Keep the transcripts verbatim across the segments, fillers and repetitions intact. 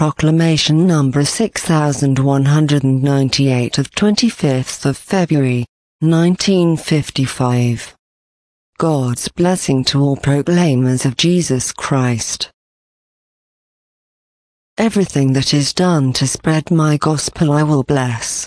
Proclamation number six thousand one hundred ninety-eight of twenty-fifth of February, nineteen fifty-five. God's blessing to all proclaimers of Jesus Christ. Everything that is done to spread my gospel I will bless.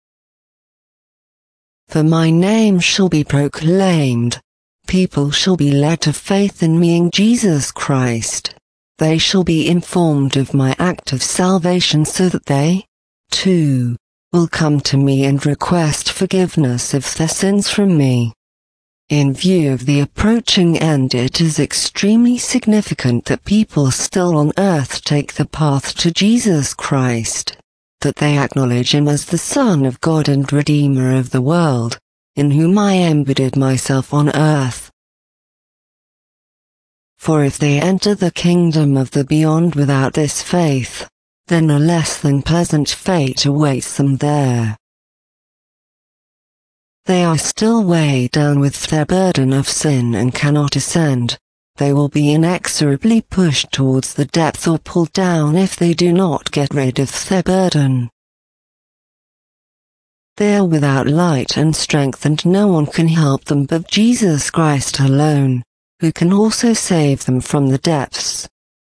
For my name shall be proclaimed, people shall be led to faith in me in Jesus Christ. They shall be informed of my act of salvation so that they, too, will come to me and request forgiveness of their sins from me. In view of the approaching end, it is extremely significant that people still on earth take the path to Jesus Christ, that they acknowledge Him as the Son of God and Redeemer of the world, in whom I embedded myself on earth. For if they enter the kingdom of the beyond without this faith, then a less than pleasant fate awaits them there. They are still weighed down with their burden of sin and cannot ascend. They will be inexorably pushed towards the depth or pulled down if they do not get rid of their burden. They are without light and strength, and no one can help them but Jesus Christ alone, who can also save them from the depths,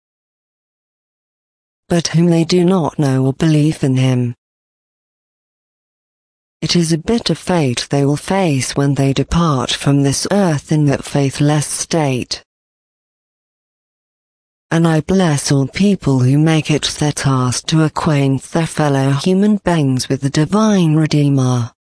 but whom they do not know or believe in Him. It is a bitter fate they will face when they depart from this earth in that faithless state. And I bless all people who make it their task to acquaint their fellow human beings with the Divine Redeemer,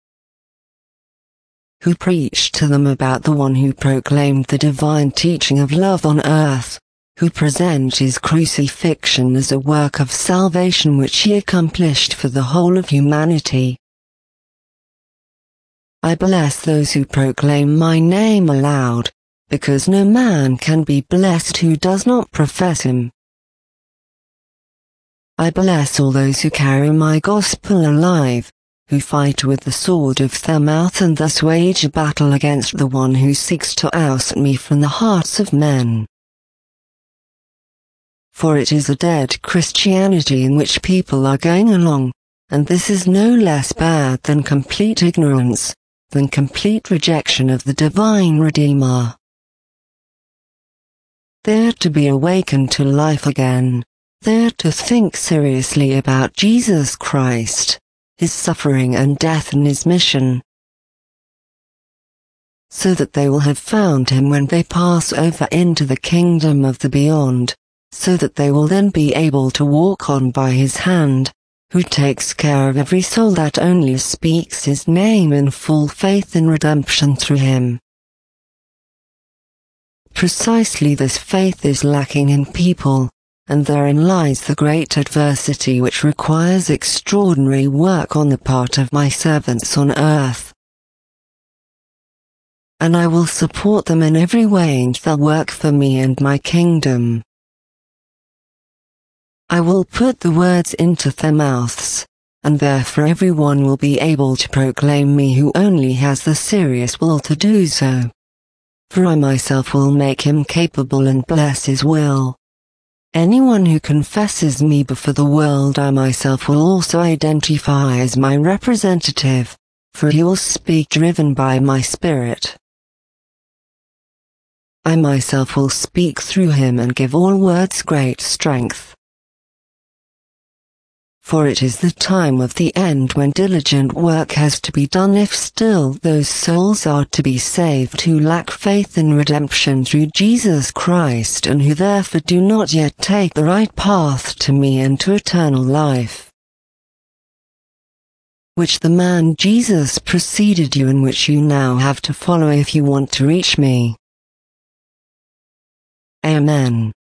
who preached to them about the one who proclaimed the divine teaching of love on earth, who present His crucifixion as a work of salvation which He accomplished for the whole of humanity. I bless those who proclaim my name aloud, because no man can be blessed who does not profess Him. I bless all those who carry my gospel alive, who fight with the sword of their mouth and thus wage a battle against the one who seeks to oust me from the hearts of men. For it is a dead Christianity in which people are going along, and this is no less bad than complete ignorance, than complete rejection of the Divine Redeemer. They are to be awakened to life again. They are to think seriously about Jesus Christ, His suffering and death and His mission, so that they will have found Him when they pass over into the kingdom of the beyond, so that they will then be able to walk on by His hand, who takes care of every soul that only speaks His name in full faith in redemption through Him. Precisely this faith is lacking in people, and therein lies the great adversity which requires extraordinary work on the part of my servants on earth. And I will support them in every way, and they'll work for me and my kingdom. I will put the words into their mouths, and therefore everyone will be able to proclaim me who only has the serious will to do so. For I myself will make him capable and bless his will. Anyone who confesses me before the world, I myself will also identify as my representative, for he will speak driven by my spirit. I myself will speak through him and give all words great strength. For it is the time of the end when diligent work has to be done if still those souls are to be saved who lack faith in redemption through Jesus Christ and who therefore do not yet take the right path to me and to eternal life, which the man Jesus preceded you and which you now have to follow if you want to reach me. Amen.